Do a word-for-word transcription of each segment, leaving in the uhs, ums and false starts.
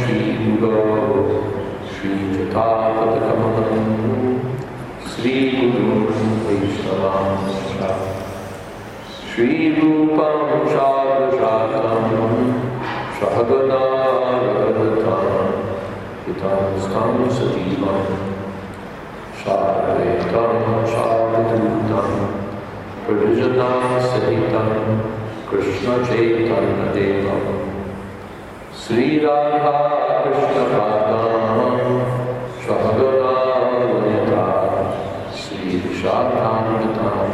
Shri Guru Shri Jatapatakamalam Sri Guru Vaishnavam Shri Rupam Shadvajatam Shahagana Raghatam Hitam Stam Sativam Shadvetam Shadvadutam Pradijana Sahitam Krishna Chaitanya Devam Sri Radha Krishna Padam Shahagana Lalita Sri Vishakam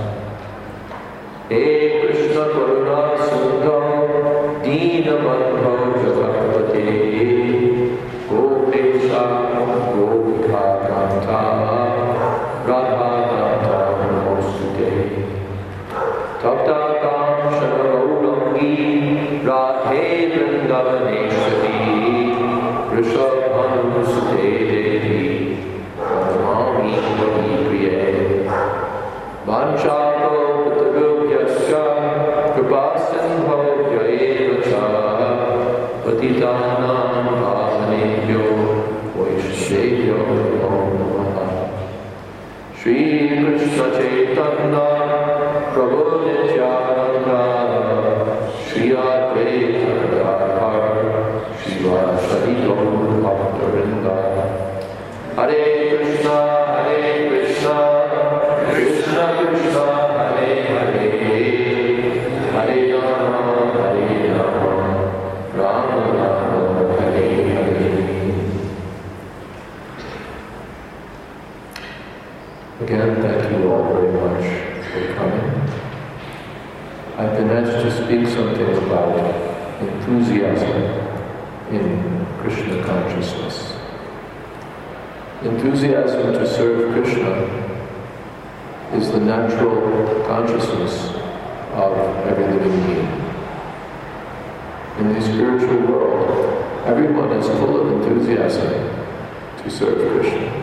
He Krishna Karuna Sundram Dina Madhva Jagatpate Gopesha Gopika Kanta Radha Kanta Namostute Tapta Kam Shanagaurangi Radhe Vrindavaneshwari Rishabhanusute Devi Pranamami Vahi Priye Vanchako Patarugyasya Kripasindho Jyevacha Patitanam Bhavanebhyo Vaishnavyo Namo Namaha Shri Krishna Chaitanya Prabhu Nityananda Shri Advaita Gadadhar Shivasadi Gaur Bhaktarinda Hare Krishna Hare Krishna Krishna Krishna Hare Hare Hare Rama Hare Rama Rama Rama Hare Hare. Again, thank you all very much for coming. I've been asked to speak something about enthusiasm in Krishna consciousness. Enthusiasm to serve Krishna is the natural consciousness of every living being. In the spiritual world, everyone is full of enthusiasm to serve Krishna.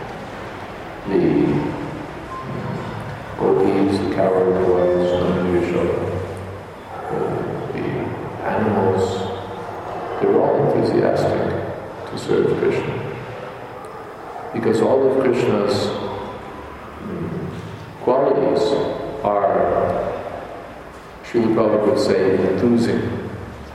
The gopis, the cowherd boys, the animals, they're all enthusiastic to serve Krishna. Because all of Krishna's qualities are, Srila Prabhupada would say, enthusing.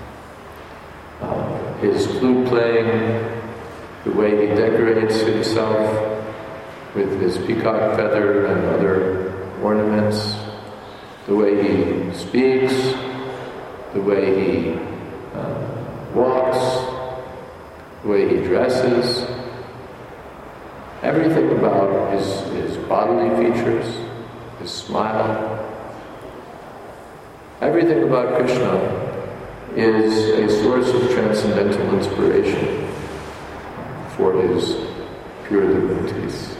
Uh, his flute playing, the way he decorates himself with his peacock feather and other ornaments, the way he speaks, the way he uh, walks, the way he dresses, everything about his, his bodily features, his smile, everything about Krishna is a source of transcendental inspiration for his pure devotees.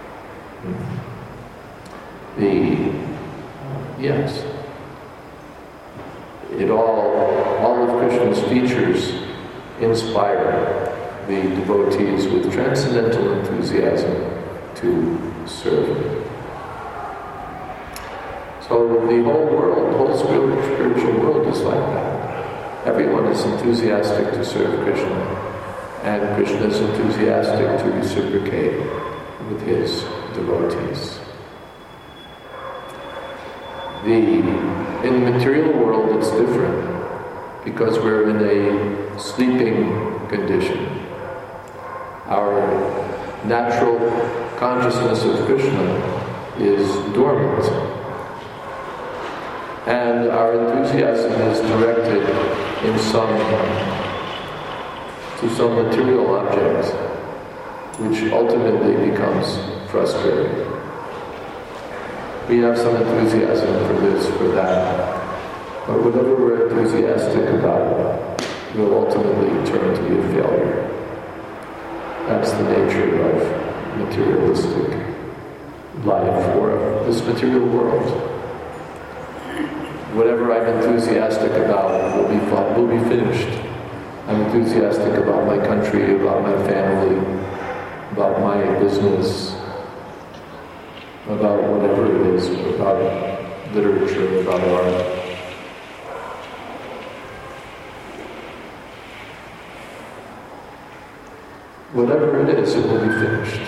The, yes, it all, all of Krishna's features inspire the devotees with transcendental enthusiasm to serve him. So the whole world, the whole spiritual world is like that. Everyone is enthusiastic to serve Krishna, and Krishna is enthusiastic to reciprocate with his devotees. The, in the material world it's different, because we're in a sleeping condition. Our natural consciousness of Krishna is dormant, and our enthusiasm is directed in some to some material object, which ultimately becomes frustrating. We have some enthusiasm for this, for that, but whatever we're enthusiastic about will ultimately turn to be a failure. That's the nature of materialistic life, or this material world. Whatever I'm enthusiastic about will be fun, will be finished. I'm enthusiastic about my country, about my family, about my business, about whatever it is, about literature, about art. whatever it is, it will be finished.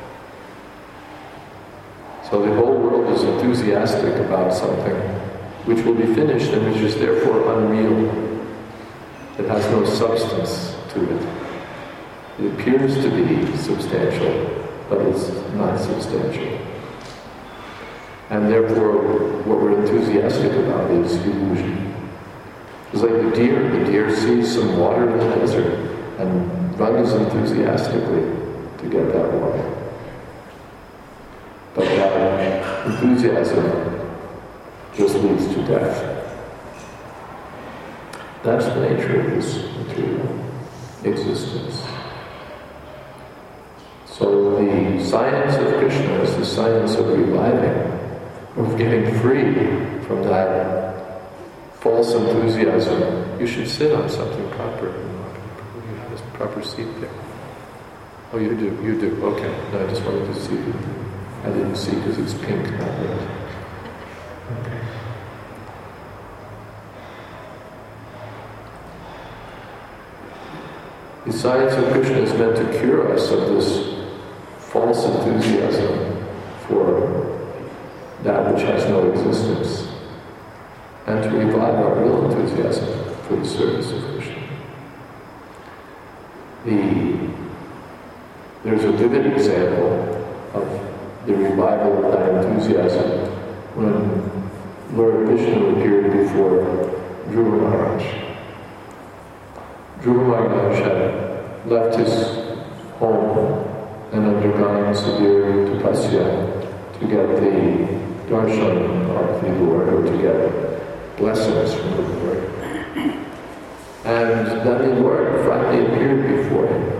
So the whole world is enthusiastic about something which will be finished and which is therefore unreal. It has no substance to it. It appears to be substantial, but it's not substantial. And therefore, what we're enthusiastic about is illusion. It's like the deer. The deer sees some water in the desert and runs enthusiastically to get that water. But that enthusiasm just leads to death. That's the nature of this material existence. So the science of Krishna is the science of reviving, of getting free from that false enthusiasm. You should sit on something proper. You have a proper seat there. Oh, you do, you do. Okay. No, I just wanted to see you. I didn't see because it's pink, not red. Okay. The science of Krishna is meant to cure us of this false enthusiasm for that which has no existence, and to revive our real enthusiasm for the service of Krishna. The, there's a vivid example of the revival of that enthusiasm when Lord Vishnu appeared before Dhruva Maharaj. Dhruva Maharaj had left his home and undergone severe tapasya to get the darshan of the Lord, or to get blessings from the Lord. And then the Lord finally appeared before him.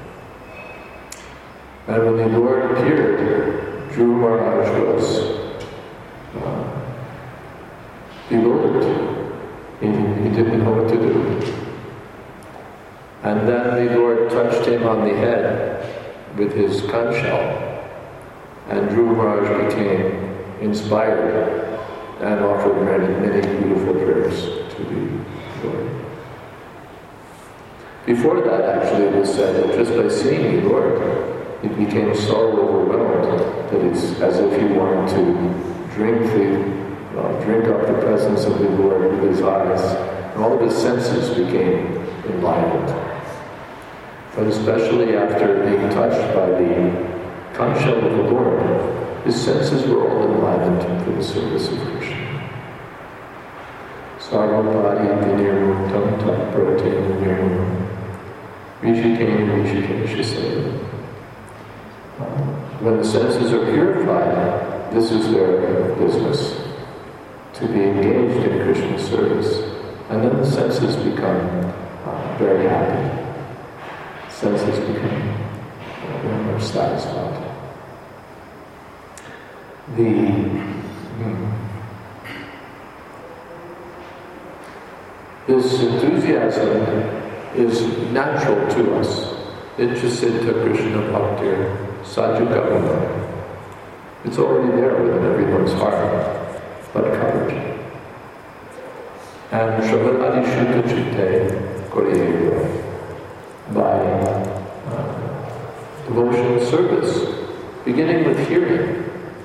And when the Lord appeared, Dhruva Maharaj was uh, bewildered. He, he didn't know what to do. And then the Lord touched him on the head with his conch shell, and Dhruva Maharaj became inspired and offered many, many beautiful prayers to the Lord. Before that, actually, it was said that just by seeing the Lord, he became so overwhelmed that it's as if he wanted to drink the, uh, drink up the presence of the Lord with his eyes, and all of his senses became enlivened. But especially after being touched by the conch shell of the Lord, his senses were all enlivened for the service of Krishna. Sarvabhadi vinirmuktam tat pratim nirmam Rishikesh Rishikesh. When the senses are purified, this is their business, to be engaged in Krishna's service. And then the senses become uh, very happy. Senses become uh, very much satisfied. The hmm, this enthusiasm is natural to us. Ichasita Krishna Bhaktir Sajukavana. It's already there within everyone's heart, but covered. And Shravana Shuddha Chitte Koriyeva, by uh, devotional service, beginning with hearing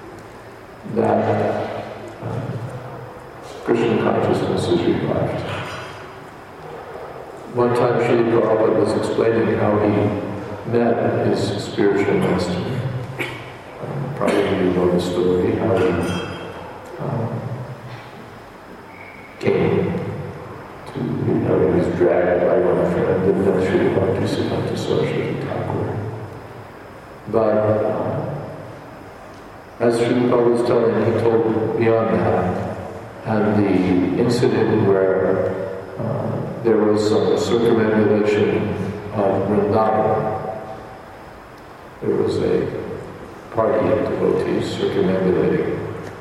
that uh, Krishna consciousness is revived. One time Srila Prabhupada was explaining how he met his spiritual master. Um, probably you know the story, how he um, came to, you know, he was dragged by one friend, and then Srila Bhaktisiddhanta Saraswati Thakur. But uh, as Srila Prabhupada was telling, he told beyond that, and the incident where uh, there was some circumambulation of Vrindavan. There was a party of devotees circumambulating,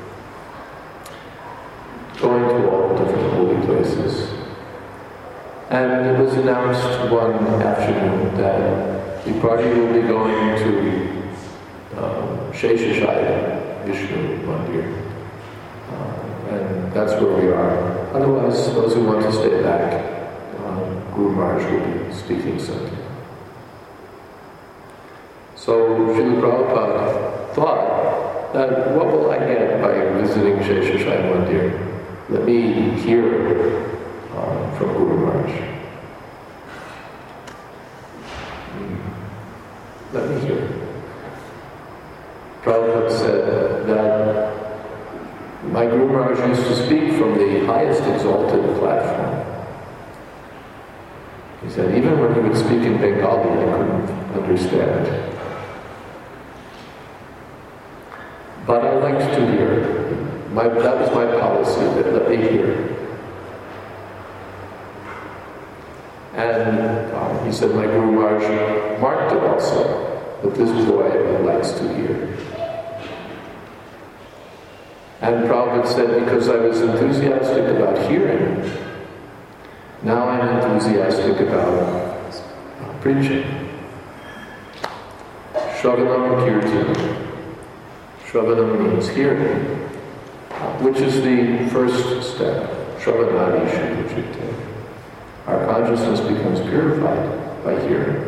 going to all the different holy places. And it was announced one afternoon that the party will be going to um, Sheshashaya, Vishnu Mandir. Uh, and that's where we are. Otherwise, those who want to stay back, um, Guru Maharaj will be speaking something. So Srila Prabhupada thought that what will I get by visiting Sheshashai Mandir? Let me hear uh, from Guru Maharaj. Let me hear. Prabhupada said that my Guru Maharaj used to speak from the highest exalted platform. He said even when he would speak in Bengali, I couldn't understand. But I liked to hear. My, that was my policy, that let me hear. And uh, he said my Guru Maharaj marked it also, that this boy likes to hear. And Prabhupada said, because I was enthusiastic about hearing, now I'm enthusiastic about uh, preaching. Shravanam Kirtan. Shravanam means hearing, which is the first step. Shravanadi Shuddha. Our consciousness becomes purified by hearing.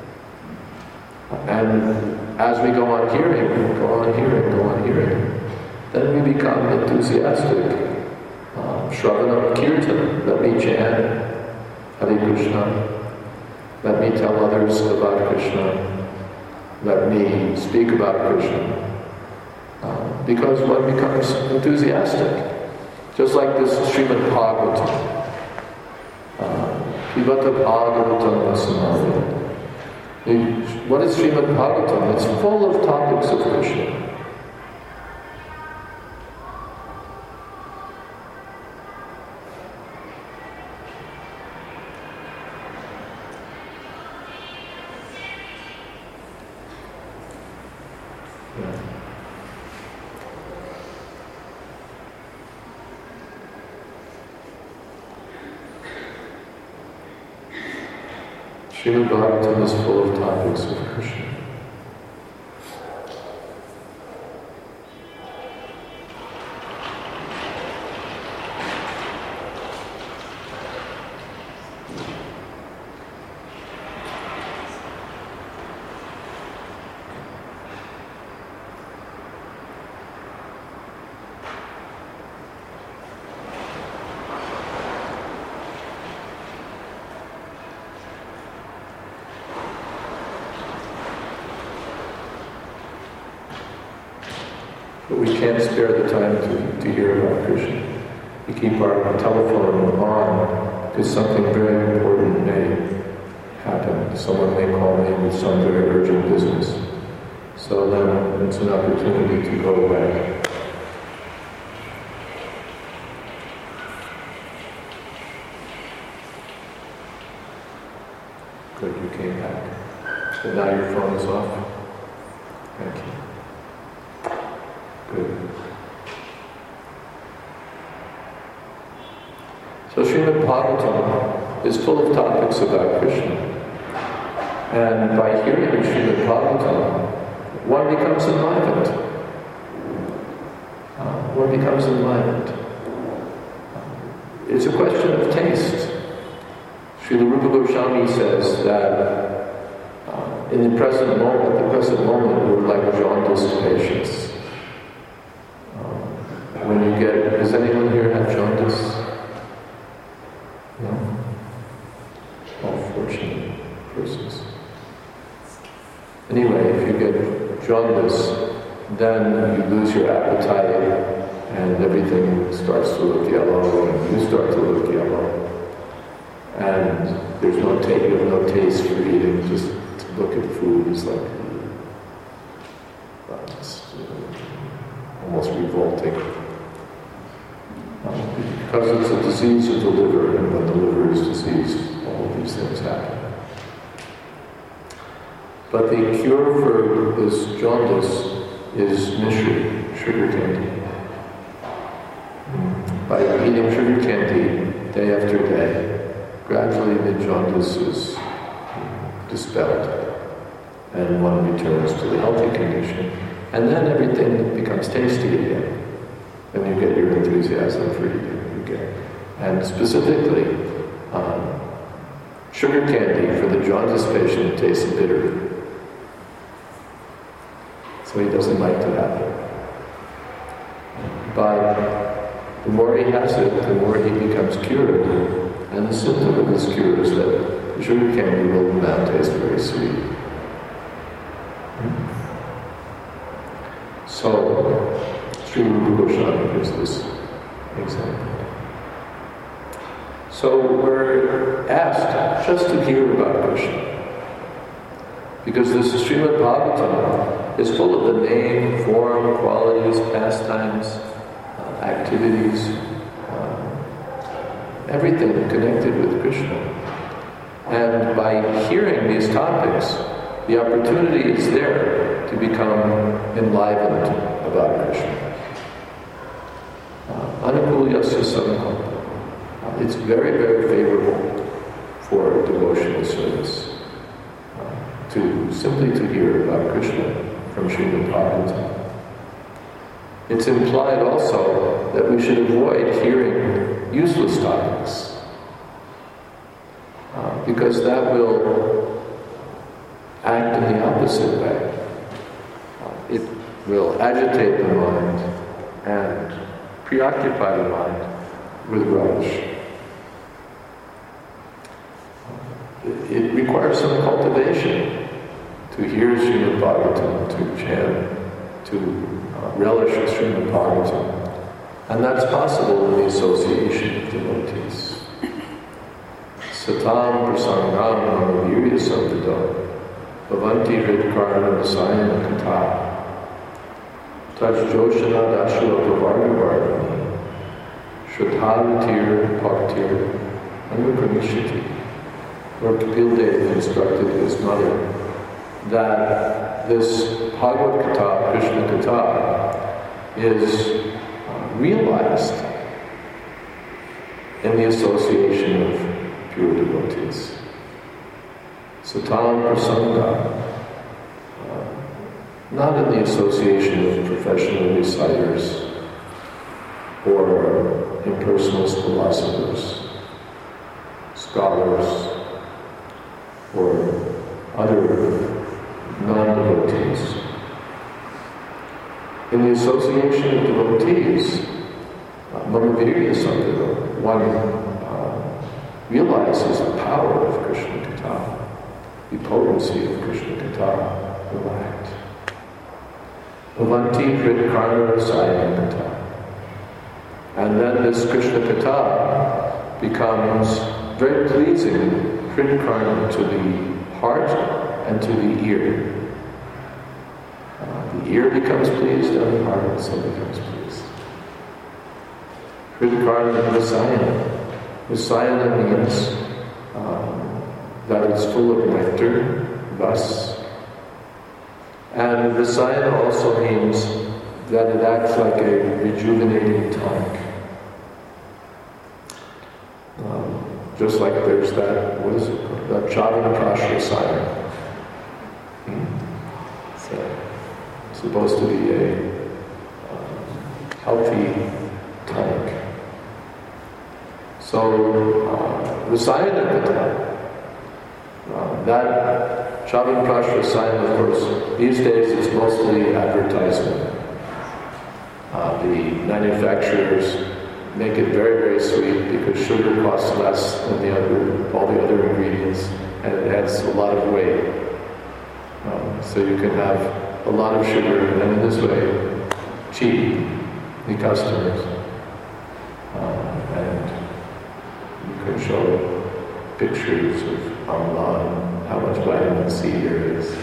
And as we go on hearing, go on hearing, go on hearing, then we become enthusiastic. Uh, Shravanam Kirtan, let me chant Hare Krishna, let me tell others about Krishna, let me speak about Krishna. Uh, because one becomes enthusiastic. Just like this Srimad Bhagavatam. Pivata Bhagavatam Vasamaya. What is Srimad Bhagavatam? It's full of topics of Krishna. Srimad Bhagavatam is full of topics of Krishna. But we can't spare the time to, to hear about Krishna. We keep our telephone on because something very important may happen. Someone may call me with some very urgent business. So then it's an opportunity to go away. Good, you came back. So now your phone is off. Thank you. Good. So Srimad Bhagavatam is full of topics about Krishna. And by hearing Srimad Bhagavatam, one becomes enlivened. Uh, one becomes enlivened. It's a question of taste. Srila Rupa Goswami says that uh, in the present moment, at the present moment, we're like jaundiced patients. When you get, does anyone here have jaundice? No? All fortunate persons. Anyway, if you get jaundice, then you lose your appetite and everything starts to look yellow and you start to look yellow. And there's no taste, you have no taste for eating, just to look at food is like, uh, it's almost revolting. Because it's a disease of the liver, and when the liver is diseased, all of these things happen. But the cure for this jaundice is mishri, sugar candy. By eating sugar candy day after day, gradually the jaundice is dispelled, and one returns to the healthy condition. And then everything becomes tasty again. Then you get your enthusiasm for eating again. And specifically, um, sugar candy for the jaundice patient tastes bitter. so he doesn't like to have it. But the more he has it, the more he becomes cured. And the symptom of this cure is that the sugar candy will now taste very sweet. So, Sri Rupa Goswami gives this example. So we're asked just to hear about Krishna. Because this Srimad Bhagavatam is full of the name, form, qualities, pastimes, uh, activities, uh, everything connected with Krishna. And by hearing these topics, the opportunity is there to become enlivened about Krishna. Uh, Anukulyasya Sankalpa. It's very, very favorable for devotional service. To simply to hear about Krishna from Srimad Bhagavatam. It's implied also that we should avoid hearing useless topics, uh, because that will act in the opposite way. Uh, it will agitate the mind and preoccupy the mind with rubbish. It requires some cultivation to hear Srimad Bhagavatam, to chant, to uh, relish Srimad Bhagavatam. And that's possible in the association of devotees. Satam prasangam mamavirya samvado bhavanti hridkarna rasayana kata taj joshana dashua pravargavardhani shraddhavatir bhaktir anukramishati. Lord Kapil Dev instructed his mother that this Bhagavad Gita, Krishna Gita, is uh, realized in the association of pure devotees. Satam prasanga, uh, not in the association of professional reciters or impersonalist philosophers, scholars, or other non-devotees. In the association of devotees, uh, Mamavirya Samvado, one uh, realizes the power of Krishna Kata, the potency of Krishna Kata will act. Bhavanti Hridkarna Rasayana Kata. And then this Krishna Kata becomes very pleasing Hridkarna to the heart and to the ear. Uh, the ear becomes pleased and the heart also becomes pleased. Hridkarna Rasayana. Rasayana means um, that it's full of nectar, thus. And Rasayana also means that it acts like a rejuvenating tonic. Um, Just like there's that, what is it called? That Chavanaprash Rasayana. Hmm? So, it's supposed to be a um, healthy tonic. So, uh, Rasayana Kata, uh, that Chavanaprash Rasayana, of course, these days is mostly advertisement. Uh, the manufacturers make it very, very sweet because sugar costs less than the other, all the other ingredients, and it adds a lot of weight. Um, so you can have a lot of sugar, and in this way, cheat the customers. Um, and you can show pictures of online how much vitamin C there is.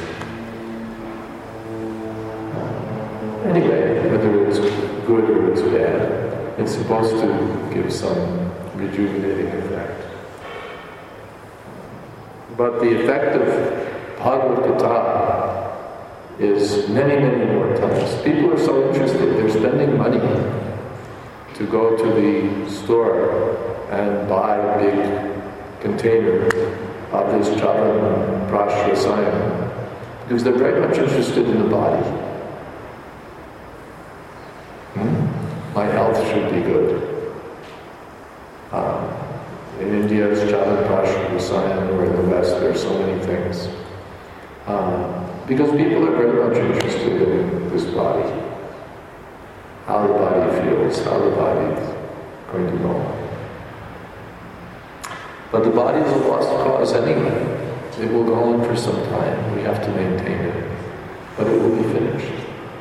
Um, anyway, whether it's good or it's bad, it's supposed to give some rejuvenating effect. But the effect of Bhagavad Gita is many, many more times. People are so interested, they're spending money to go to the store and buy a big container of this Chavanaprash Rasayana because they're very much interested in the body. Hmm? My health should be good. Um, in India, it's Chavanaprash Rasayana, or in the West, there are so many things. Um, Because people are very much interested in this body, how the body feels, how the body is going to go. But the body is a lost cause anyway. It will go on for some time. We have to maintain it. But it will be finished.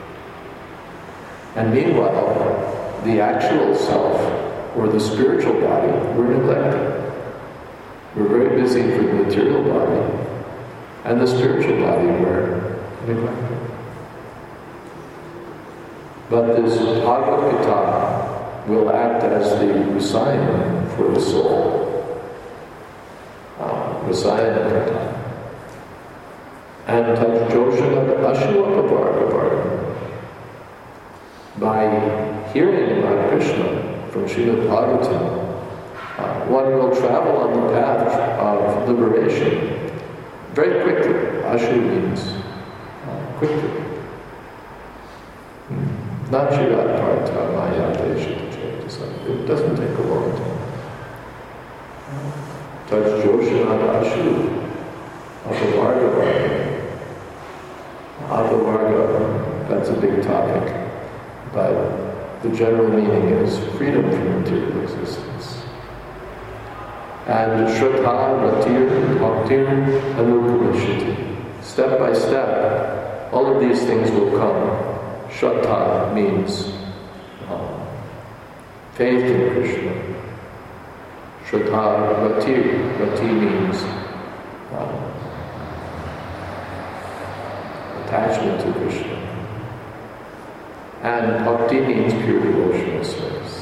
And meanwhile, the actual self, or the spiritual body, we're neglecting. We're very busy for the material body, and the spiritual body we're neglecting. But this Bhagavad Gita will act as the Rasayana for the soul. Rasayana Gita. And Tajjoshana Ashwapabhargavarga. By hearing about Krishna from Srimad Bhagavatam, uh, one will travel on the path of liberation very quickly. Ashu means uh, quickly. Not Chirat Partha Maya Desha. It doesn't take a long time. Tajjoshana Ashu Apavarga. Apavarga, that's a big topic. But the general meaning is freedom from material existence. And Shraddha, Ratir, Bhaktir, Anukamishiti. Step by step, all of these things will come. Shraddha means um, faith in Krishna. Shraddha, Ratir, Rati means um, attachment to Krishna. And bhakti means pure devotional service.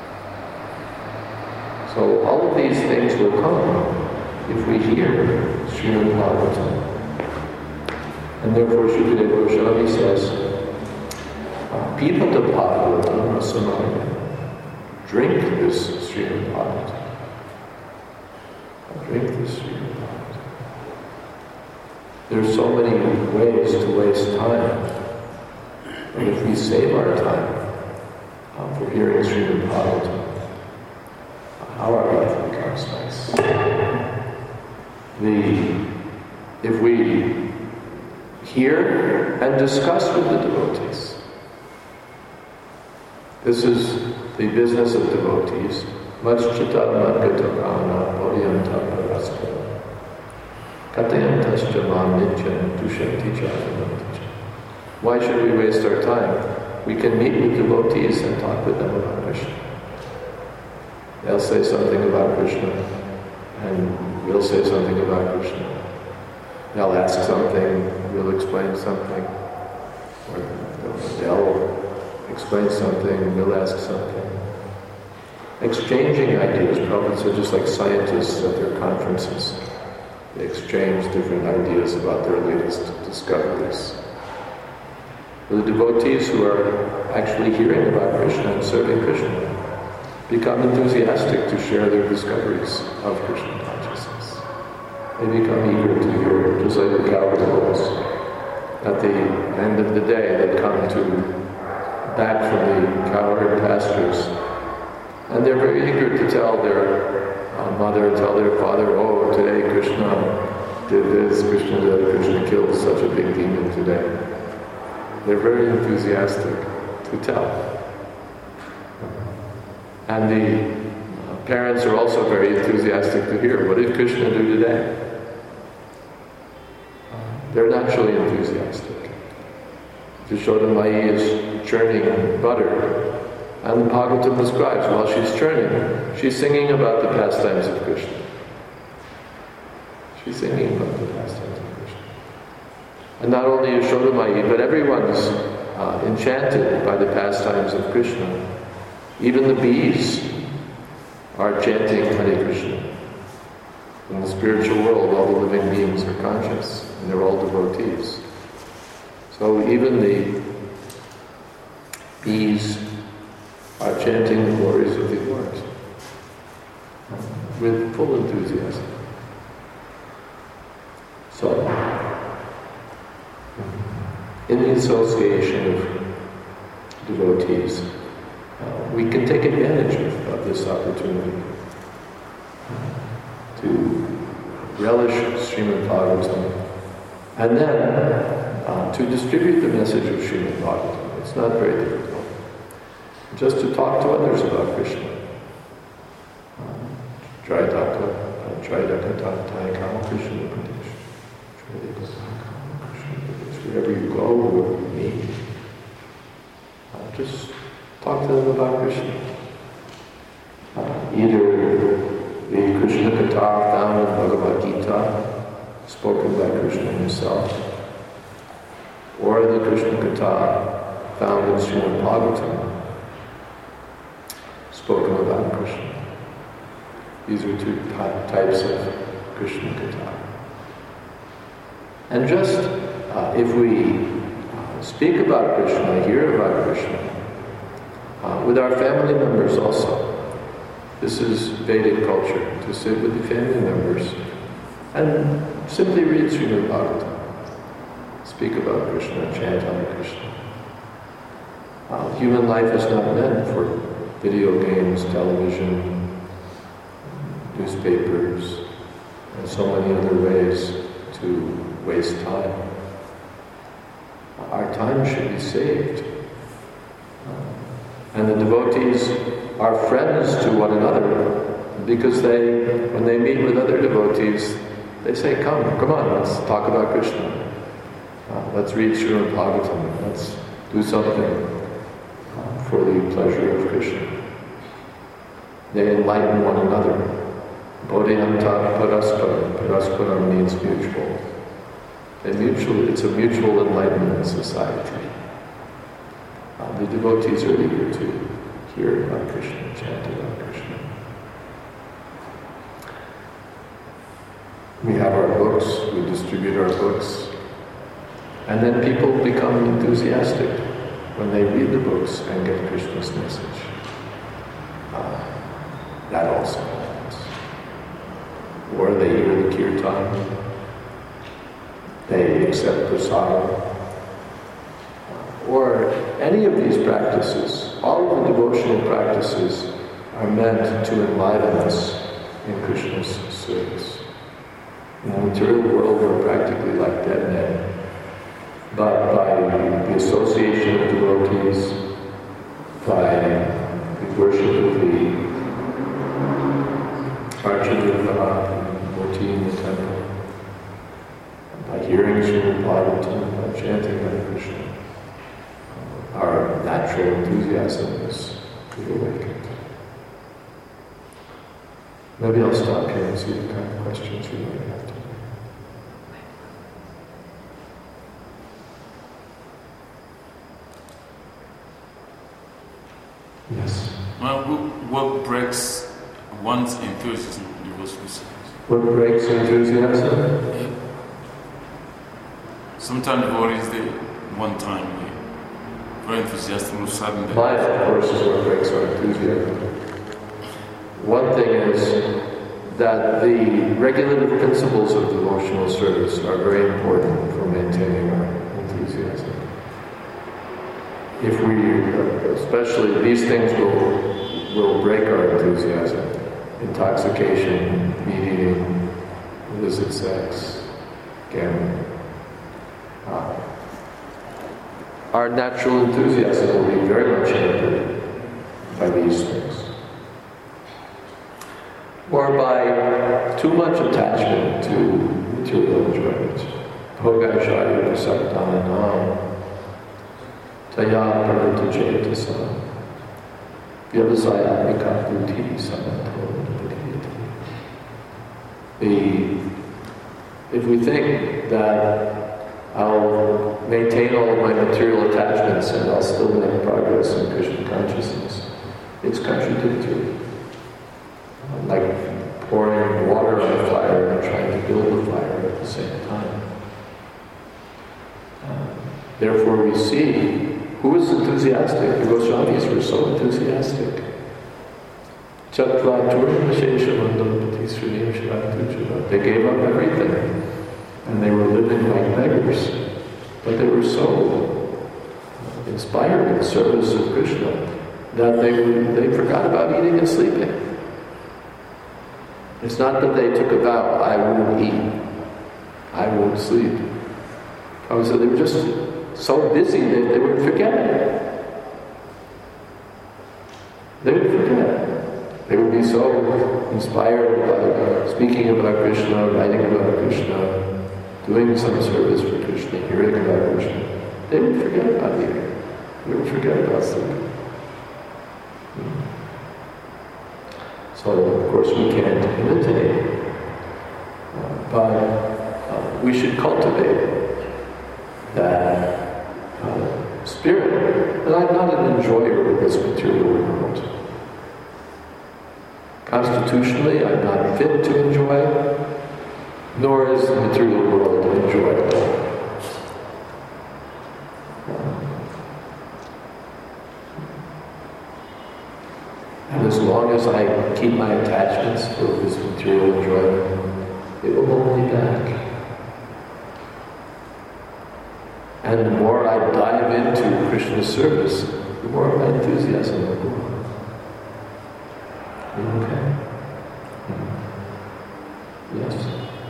So all of these things will come if we hear Srimad Bhagavatam. And therefore Shukadeva Goswami says, Pipata Bhagavatam Rasamaya. Drink this Srimad Bhagavatam. Drink this Srimad Bhagavatam. There's so many ways to waste time. And if we save our time uh, for hearing Srimad Bhagavatam, how our life becomes nice. The, if we hear and discuss with the devotees, this is the business of devotees. Majchita madgatakana poryanta paraskara katayantascha mam nityan dushanti chayanantacha. Why should we waste our time? We can meet with devotees and talk with them about Krishna. They'll say something about Krishna, and we'll say something about Krishna. They'll ask something, we'll explain something. Or they'll explain something, we'll ask something. Exchanging ideas. Prabhupada are just like scientists at their conferences. They exchange different ideas about their latest discoveries. The devotees who are actually hearing about Krishna and serving Krishna become enthusiastic to share their discoveries of Krishna consciousness. They become eager to hear, just like the cowboys. At the end of the day, they come to back from the cowherd pastures, and they're very eager to tell their uh, mother, tell their father, oh, today Krishna did this, Krishna did, Krishna killed such a big demon today. They're very enthusiastic to tell. And the uh, parents are also very enthusiastic to hear, what did Krishna do today? They're naturally enthusiastic. Yashoda Mai is churning butter, and the Bhagavatam describes, while she's churning, she's singing about the pastimes of Krishna. She's singing about the pastimes of Krishna. And not only Yashoda Mai, but everyone's uh, enchanted by the pastimes of Krishna. Even the bees are chanting Hare Krishna. In the spiritual world, all the living beings are conscious, and they're all devotees. So even the bees are chanting the glories of the Lord with full enthusiasm. So, in the association of devotees, uh, we can take advantage of, of this opportunity to relish Srimad Bhagavatam, and then uh, to distribute the message of Srimad Bhagavatam. It's not very difficult. Just to talk to others about Krishna. Jayadaka, Jayadaka Tatai Kama Krishna Pradesh. Wherever you go, wherever you meet, uh, just talk to them about Krishna. Uh, either the Krishna Katha found in Bhagavad Gita, spoken by Krishna himself, or the Krishna Katha found in Srimad Bhagavatam, spoken about Krishna. These are two types of Krishna Katha. And just uh, if we uh, speak about Krishna, hear about Krishna, uh, with our family members also. This is Vedic culture, to sit with the family members and simply read Srimad Bhagavatam. Speak about Krishna, chant Hare Krishna. Uh, human life is not meant for video games, television, newspapers, and so many other ways to waste time. Our time should be saved. And the devotees are friends to one another because they, when they meet with other devotees, they say, come, come on, let's talk about Krishna. Uh, let's read Srimad Bhagavatam. Let's do something uh, for the pleasure of Krishna. They enlighten one another. Bodhiyanta parasparam. Parasparam means mutual. They mutual. It's a mutual enlightenment society. Uh, the devotees are eager to hear about Krishna, chant about Krishna. We have our books, we distribute our books, and then people become enthusiastic when they read the books and get Krishna's message. Uh, that also happens. Or they hear the kirtan, they accept prasadam, or any of these practices. All of the devotional practices are meant to enliven us in Krishna's service. In the material world, we're practically like dead men. But by the association of devotees, by the worship of the Archadeva and Murti in the temple, by hearing Srimad Bhagavatam, by chanting Hare Krishna, our natural enthusiasm is reawakened. Maybe I'll stop here and see what kind of questions you might have to. Yes. Well, what breaks one's enthusiasm in devotional service? What breaks enthusiasm? Yeah. Sometimes devotees, they one time they very enthusiastic, all of a sudden. Life, of course, is what breaks our enthusiasm. One thing is that the regulative principles of devotional service are very important for maintaining our enthusiasm. If we, especially these things will, will break our enthusiasm. Intoxication, meat eating, illicit sex, gambling. Uh, our natural enthusiasm will be very much hampered by these things. Or by too much attachment to material enjoyment. Bhogashaya prasaktananam taya pravritta cetasa vyavasayatmika buddhi samatho nivadhyate. The If we think that I'll maintain all of my material attachments and I'll still make progress in Krishna consciousness, it's contradictory. Like pouring water on a fire and trying to build a fire at the same time. Uh, therefore we see who is enthusiastic. The Goswamis were so enthusiastic. They gave up everything. And they were living like beggars. But they were so inspired in the service of Krishna that they, they forgot about eating and sleeping. It's not that they took a vow, I won't eat, I won't sleep. Prabhupada said they were just so busy they, they would forget. They would forget. They would be so inspired by speaking about Krishna, writing about Krishna, doing some service for Krishna, hearing about Krishna. They would forget about eating. They would forget about sleeping. So, of course, we can't imitate. Uh, but uh, we should cultivate that uh, spirit. And I'm not an enjoyer of this material world. Constitutionally, I'm not fit to enjoy, nor is the material world enjoyable. And as long as I keep my attachments for this material enjoyment, it will hold me back. And the more I dive into Krishna's service, the more my enthusiasm will grow. Okay? Yes?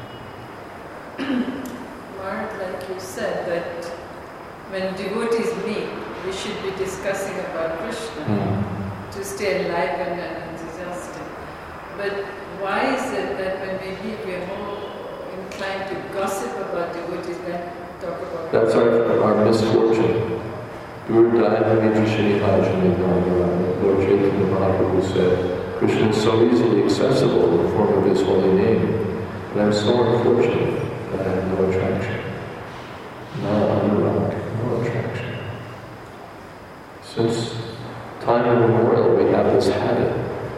Mark, like you said, that when devotees meet, we should be discussing about Krishna mm. to stay enlivened and enthusiastic. But why is it that when we meet, we are more inclined to gossip about devotees than talk about That's our, our misfortune. Lord Chaitanya Mahaprabhu said, Krishna is so easily accessible in the form of his holy name, and I'm so unfortunate that I have no attraction. No anurag, no attraction. Since time immemorial, we have this habit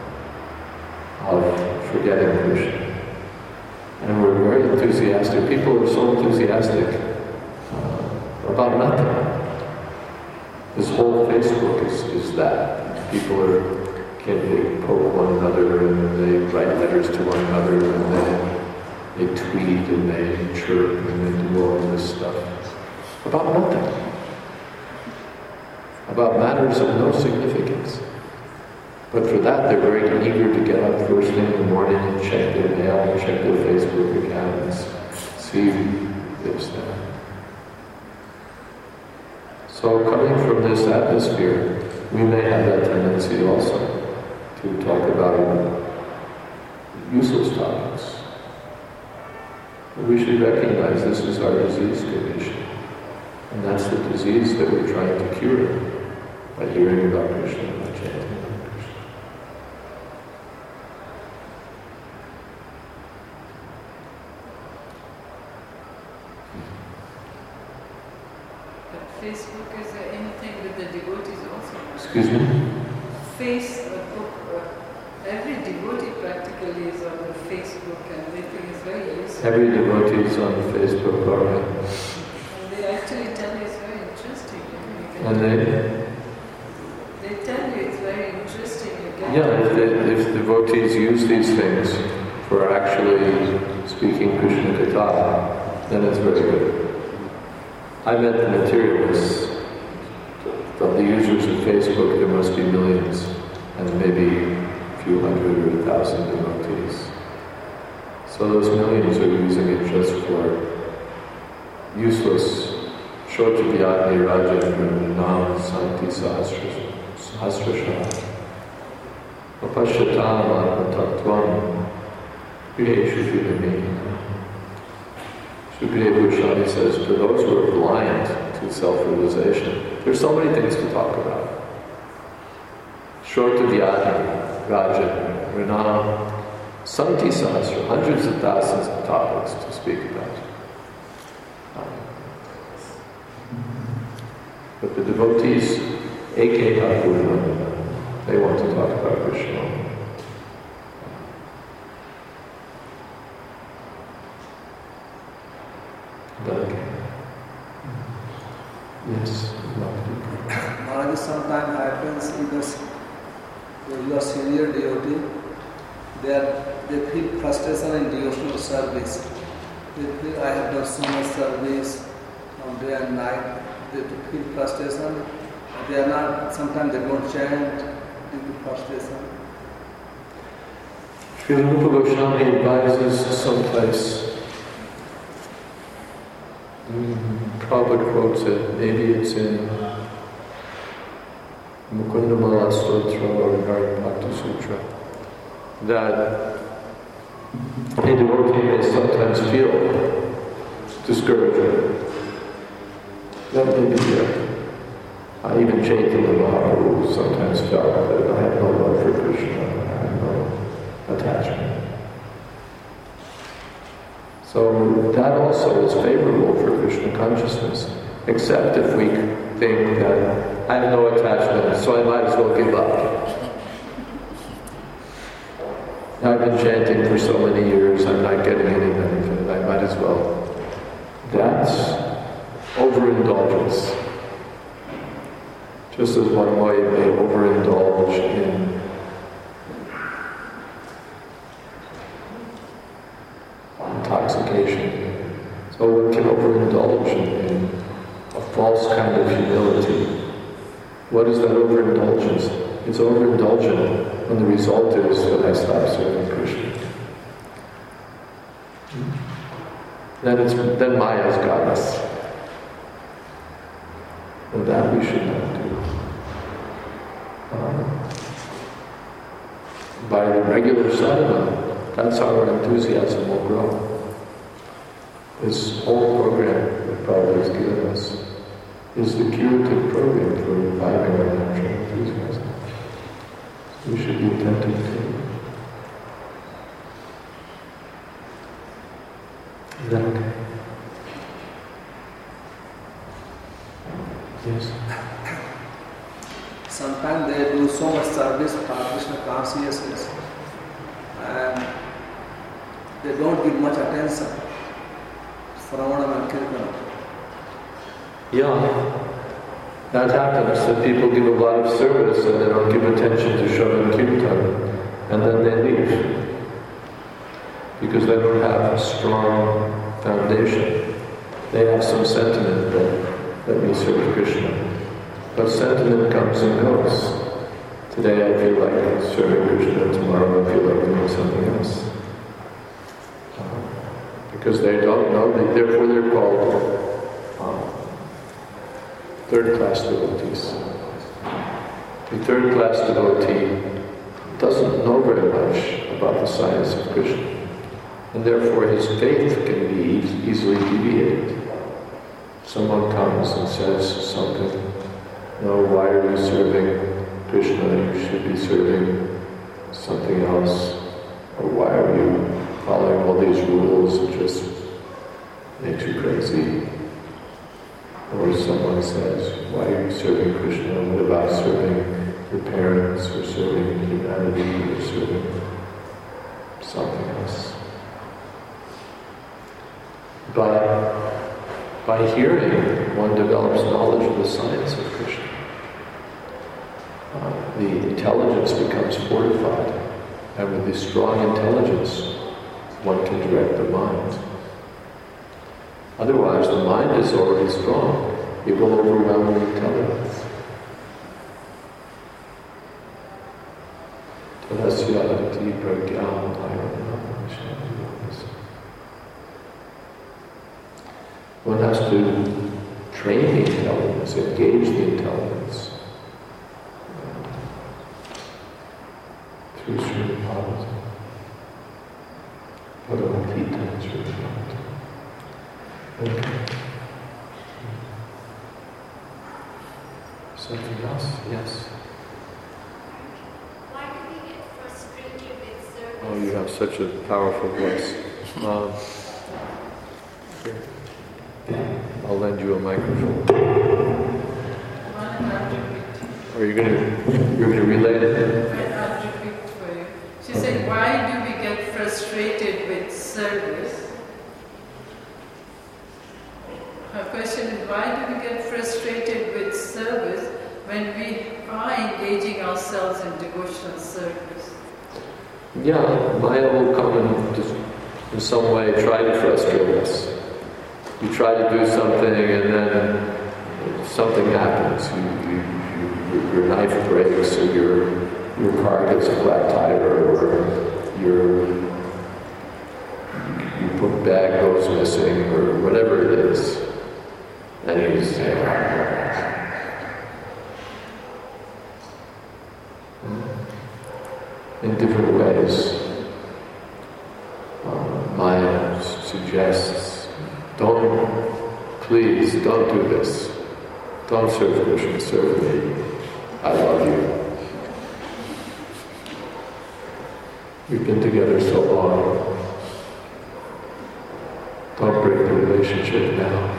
of forgetting Krishna. And we're very enthusiastic. People are so enthusiastic uh, about nothing. This whole Facebook is, is that. People are, can they poke one another and they write letters to one another and they, they tweet and they chirp and they do all this stuff. About nothing. About matters of no significance. But for that, they're very eager to get up first thing in the morning and check their mail and check their Facebook account and see this, that. So coming from this atmosphere, we may have that tendency also to talk about useless topics. But we should recognize this is our disease condition. And that's the disease that we're trying to cure by hearing about Krishna and by chanting about Krishna. But Facebook, is there anything with the devotees also? Excuse me? Facebook, every devotee practically is on the Facebook and they think it's very useful. Every devotee is on Facebook, all right. And they actually tell you it's very interesting. You And they? They tell you it's very interesting. You get Yeah, if, they, if devotees use these things for actually speaking Krishna Katha, then it's very good. I met the materialists. Of the users of Facebook, there must be millions, and maybe a few hundred or a thousand devotees. So those millions are using it just for useless Shotavyadi Raja Nam Santi Sahasrasha Apashyatam Atmatattvam Priyeshu Vidami. Sukadeva Goswami says, to those who are blind to self-realization, there's so many things to talk about. Shotavyadi, Raja, Ranam, Santi Sahasra, hundreds of thousands of topics to speak about. But the devotees, Eke Bhakti, they want to talk about Krishna. Yes. Maharaj, sometimes happens because you are senior devotee, they, are, they feel frustration in devotional service. They feel, I have done so much service on day and night. They feel frustration. They are not, sometimes they don't chant due to frustration. Srila Rupa Goswami advises someplace, mm, Prabhupada quotes it, maybe it's in Mukundamala Stotra or Narad Bhakti Sutra, that a devotee may sometimes feel discouragement. That may be there. I even Chaitanya Mahaprabhu sometimes felt that I have no love for Krishna, I have no attachment. So that also is favorable for Krishna consciousness, except if we think that I have no attachment, so I might as well give up. I've been chanting for so many years, I'm not getting any benefit, I might as well. That's overindulgence. Just as one way may overindulge in intoxication, so one can overindulge in a false kind of humility. What is that overindulgence? It's overindulgent when the result is that I stop serving Krishna. Then it's then Maya's got us. And that we should not do. Um, by the regular sadhana, that's how our enthusiasm will grow. This whole program that Prabhupada has given us is the curative program for reviving our natural enthusiasm. We should be attentive to it. Is that okay? Yes. Sometimes they do so much service for Krishna consciousness and they don't give much attention. Sravanam and Kirtanam. Yeah, that happens, that people give a lot of service and they don't give attention to Shravan Kirtan, and then they leave. Because they don't have a strong foundation. They have some sentiment that let me serve Krishna. But sentiment comes and goes. Today I feel like serving Krishna, tomorrow I feel like doing something else. Uh, because they don't know, they, therefore they're called uh, third-class devotees. The third-class devotee doesn't know very much about the science of Krishna, and therefore his faith can be e- easily deviated. Someone comes and says something, no, why are you serving Krishna? You should be serving something else. Or why are you following all these rules? It just makes you crazy. Or someone says, why are you serving Krishna? What about serving your parents, or serving humanity, or serving something else? But by hearing, one develops knowledge of the science of Krishna. Uh, the intelligence becomes fortified, and with this strong intelligence, one can direct the mind. Otherwise, the mind is already strong. It will overwhelm the intelligence. Tadasya pragyan One has to train the intelligence, engage the intelligence through Srimad Bhagavatam, Bhagavad Gita and Srimad Bhagavatam. Okay. Something else? Yes? Why do we get frustrated with service? Oh, you have such a powerful voice. Um, I'll lend you a microphone. Are you going to you're going to relay it? I'll repeat for you. She said, why do we get frustrated with service? Her question is, why do we get frustrated with service when we are engaging ourselves in devotional service? Yeah, Maya will come and just in some way try to frustrate us. You try to do something and then something happens. You, you, you, your knife breaks, or your your car gets a flat tire, or your your book bag goes missing, or whatever it is. in different ways. Uh, Maya suggests, don't, please, don't do this. Don't serve Krishna, serve me. I love you. We've been together so long. Don't break the relationship now.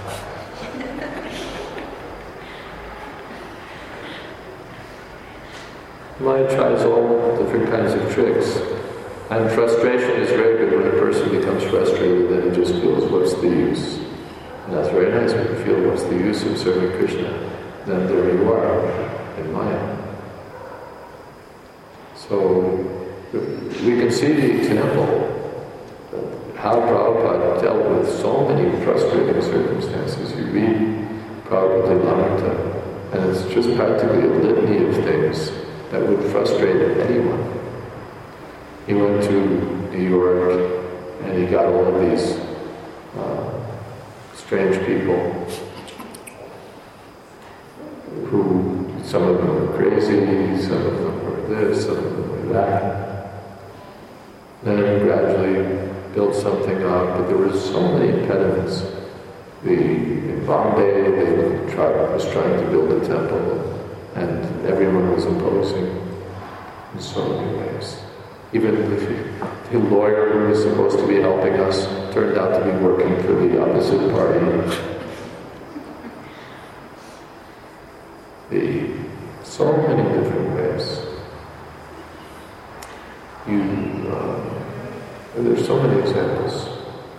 Maya tries all different kinds of tricks. And frustration is very good. When a person becomes frustrated, then he just feels, what's the use? And that's very nice. When you feel, what's the use of serving Krishna? Then there you are, in Maya. So, we can see the example how Prabhupada dealt with so many frustrating circumstances. You read Prabhupada Lamrita, and it's just practically a litany of things that would frustrate anyone. He went to New York, and he got all of these uh, strange people who, some of them were crazy, some of them were this, some of them were that. Then gradually built something up, but there were so many impediments. The, in Bombay, they tried, was trying to build a temple, and everyone was opposing in so many ways. Even the, the lawyer who was supposed to be helping us turned out to be working for the opposite party. The, so many different ways. You, uh, there's so many examples.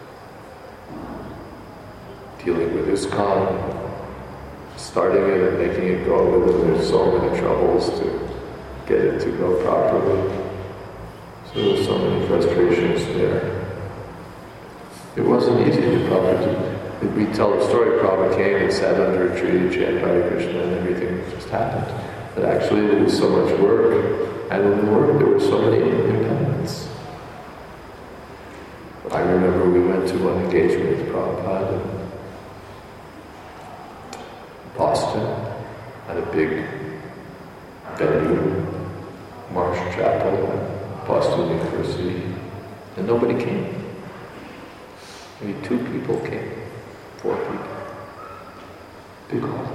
Dealing with ISKCON, starting it and making it go with it, there's so many troubles to get it to go properly. So there's so many frustrations there. It wasn't easy to Prabhupada. We tell the story, Prabhupada came and sat under a tree, chanted Hare Krishna, and everything just happened. But actually there was so much work, and in the work there were so many impediments. I remember we went to one engagement with Prabhupada in Boston at a big venue, Marsh Chapel at Boston University, and nobody came. Maybe two people came, four people. Big hall.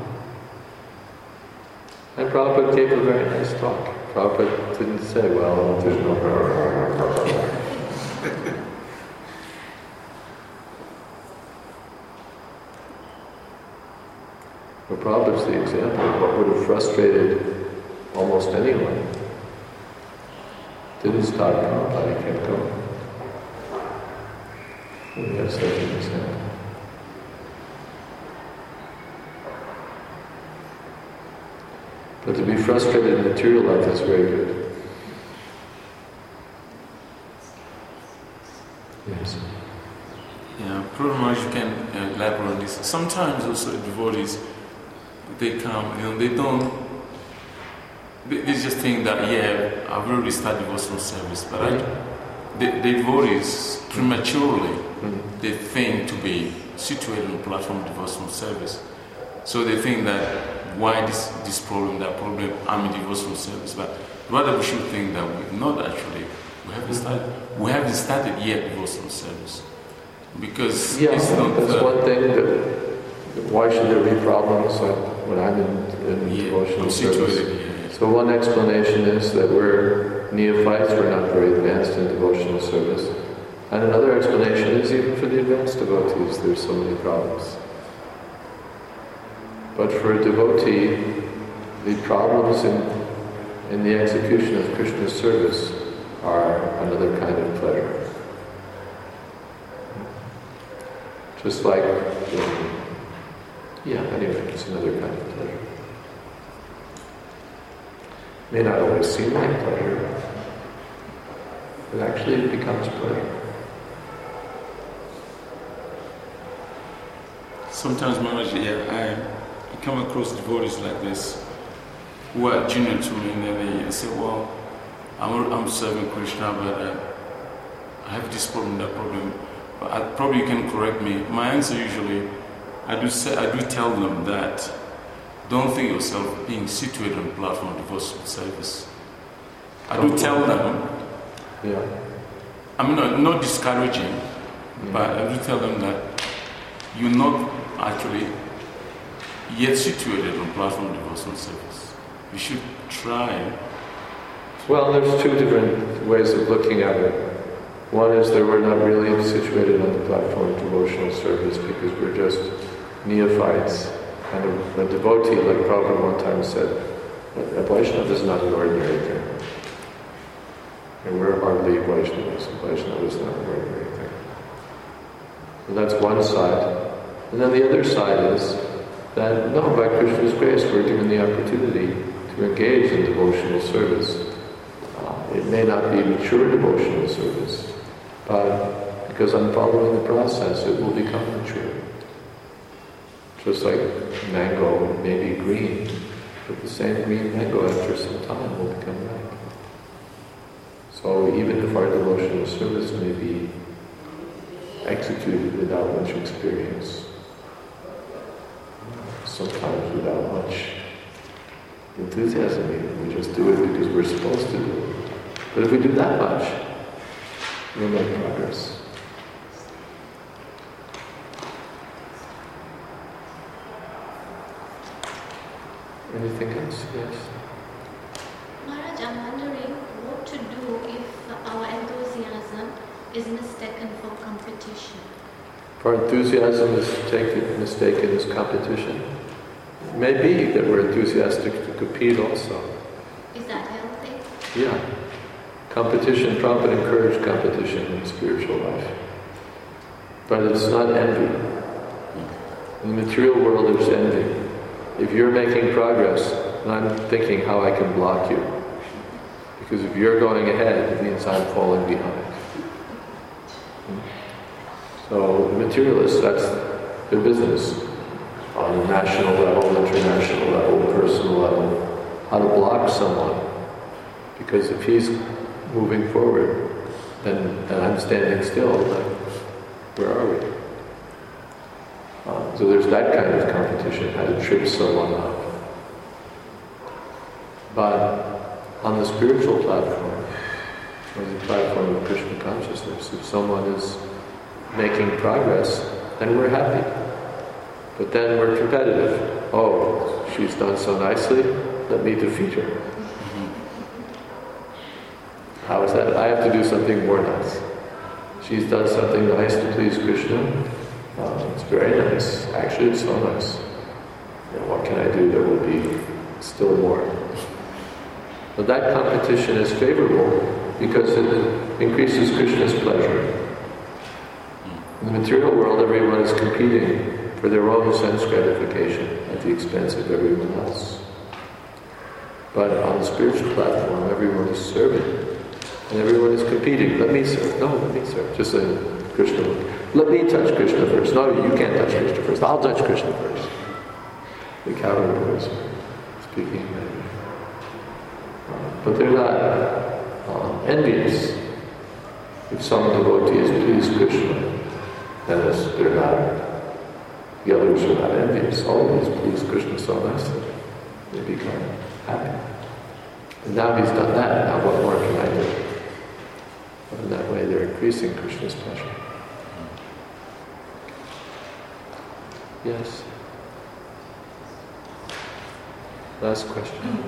And Prabhupada gave a very nice talk. Prabhupada didn't say, well, there's no... But Prabhupada's the example of what would have frustrated almost anyone. Didn't stop Prabhupada, he kept going. We have such an example. But to be frustrated in material life is very good. Yes. Yeah, pretty much you can uh, elaborate on this. Sometimes also devotees, they come, you know, they don't, they, they just think that, yeah, I've already started devotional service, but I, the, the devotees prematurely, mm-hmm. they think to be situated on the platform of devotional service. So they think that, why this this problem, that problem, I'm in devotional service. But rather we should think that we're not actually, we haven't started, we haven't started yet devotional service. Because yeah, it's not that's the, one thing that, why should there be problems like when I'm in, in yeah, devotional service? yeah, yeah. So one explanation is that we're neophytes, we're not very advanced in devotional service. And another explanation is even for the advanced devotees, there's so many problems. But for a devotee, the problems in, in the execution of Krishna's service are another kind of pleasure. Just like, in, yeah, anyway, it's another kind of pleasure. May not always seem like pleasure, but actually it becomes pleasure. Sometimes, Maharaj, yeah, I come across devotees like this who are junior to me, and then they say, well, I'm, I'm serving Krishna, but uh, I have this problem, that problem. But I, probably you can correct me. My answer usually, I do say, I do tell them that don't think yourself being situated on the platform of devotional service. I do tell them, Yeah. I mean, not, not discouraging, Yeah. but I do tell them that you're not actually yet situated on platform devotional service. You should try. Well, there's two different ways of looking at it. One is that we're not really situated on the platform of devotional service because we're just neophytes. And a, a devotee, like Prabhupada one time said, a Vaishnava is not an ordinary thing. And we're hardly Vaishnavas. A Vaishnava is not an ordinary thing. And that's one side. And then the other side is that, no, by Krishna's grace, we're given the opportunity to engage in devotional service. Uh, it may not be mature devotional service, but because I'm following the process, it will become mature. Just like mango may be green, but the same green mango after some time will become ripe. So even if our devotional service may be executed without much experience, sometimes without much enthusiasm, we just do it because we're supposed to do it. But if we do that much, we'll make progress. Anything else? Yes? Maharaj, I'm wondering what to do if our enthusiasm is mistaken for competition. Our enthusiasm is taken, mistaken as competition. It may be that we're enthusiastic to compete also. Is that healthy? Yeah. Competition, Prabhupada encouraged competition in spiritual life. But it's not envy. In the material world there's envy. If you're making progress, and I'm thinking how I can block you. Because if you're going ahead, it means I'm falling behind. So the materialists, that's their business. On a national level, international level, personal level, how to block someone. Because if he's moving forward, then, and I'm standing still, then where are we? Uh, so there's that kind of competition, how to trip someone up. But on the spiritual platform, or the platform of Krishna consciousness, if someone is making progress, then we're happy. But then we're competitive. Oh, she's done so nicely, let me defeat her. How is that? I have to do something more nice. She's done something nice to please Krishna. Uh, it's very nice. Actually, it's so nice. You know, what can I do that will be still more? But that competition is favorable because it increases Krishna's pleasure. In the material world, everyone is competing for their own sense gratification at the expense of everyone else. But on the spiritual platform, everyone is serving. And everyone is competing. Let me serve. No, let me serve. Just like Krishna. Let me touch Krishna first. No, you can't touch Krishna first. I'll touch Krishna first. The coward boys speaking. But they're not um, envious. If some devotees please Krishna, then they're not, the others are not envious. All of these please Krishna so nicely. They become happy. And now he's done that, now what more can I do? And that way they're increasing Krishna's pleasure. Yes? Last question.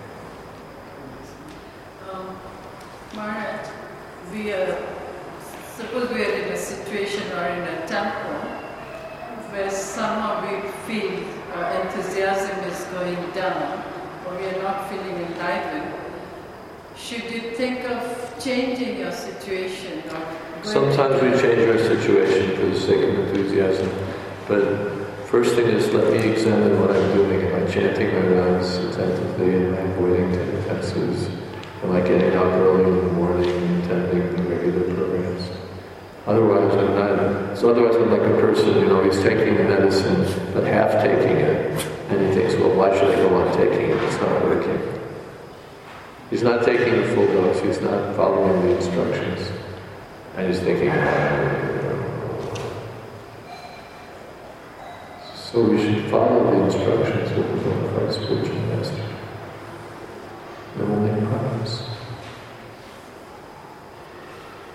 Um, Maharaj, we are, suppose we are in a situation or in a temple where somehow we feel our enthusiasm is going down or we are not feeling enlivened. Should you think of changing your situation? Or Sometimes we change our situation for the sake of enthusiasm, but first thing is let me examine what I'm doing. Am I chanting my rounds attentively? Am I avoiding ten offenses? Am I getting up early in the morning and attending the regular programs? Otherwise I'm not, so otherwise I'm like a person, you know, he's taking the medicine, but half taking it, and he thinks, well, why should I go on taking it? It's not working. He's not taking the full dose, he's not following the instructions, and he's thinking about it. So we should follow the instructions of the bona fide spiritual master. Then we'll make progress.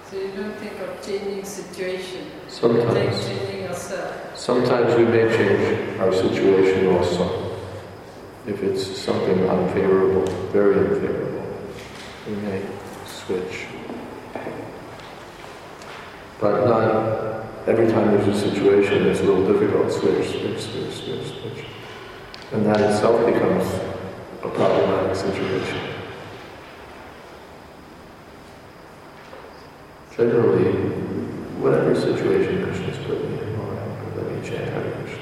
So you don't think of changing situation, like Sometimes. changing yourself. Sometimes we may change our situation also. If it's something unfavorable, very unfavorable, we may switch. But not every time there's a situation that's a little difficult, switch, switch, switch, switch, switch. And that itself becomes a problematic situation. Generally, whatever situation Krishna's put me in, let me chant Hare Krishna.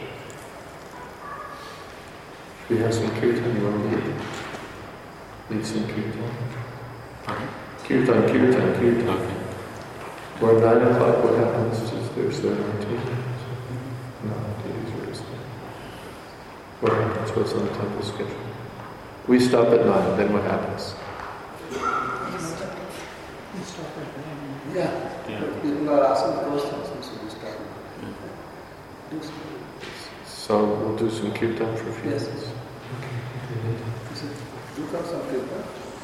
Should we have some kirtan? You want to lead? Lead some kirtan? Pardon? Kirtan, kirtan, kirtan. Okay. Or at nine o'clock, what happens? Is there ceremony? No, today's Thursday. What happens? What's on the temple schedule? We stop at nine, then what happens? Yeah. Yeah. People are asking questions, so we start. Do so. So we'll do some kirtan for a few Yes. minutes. Do come some kirtan.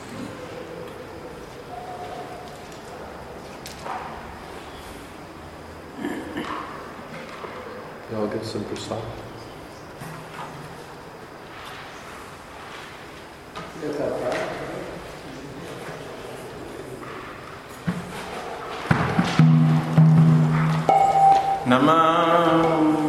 Y'all get some prasad. Yes, sir. Namah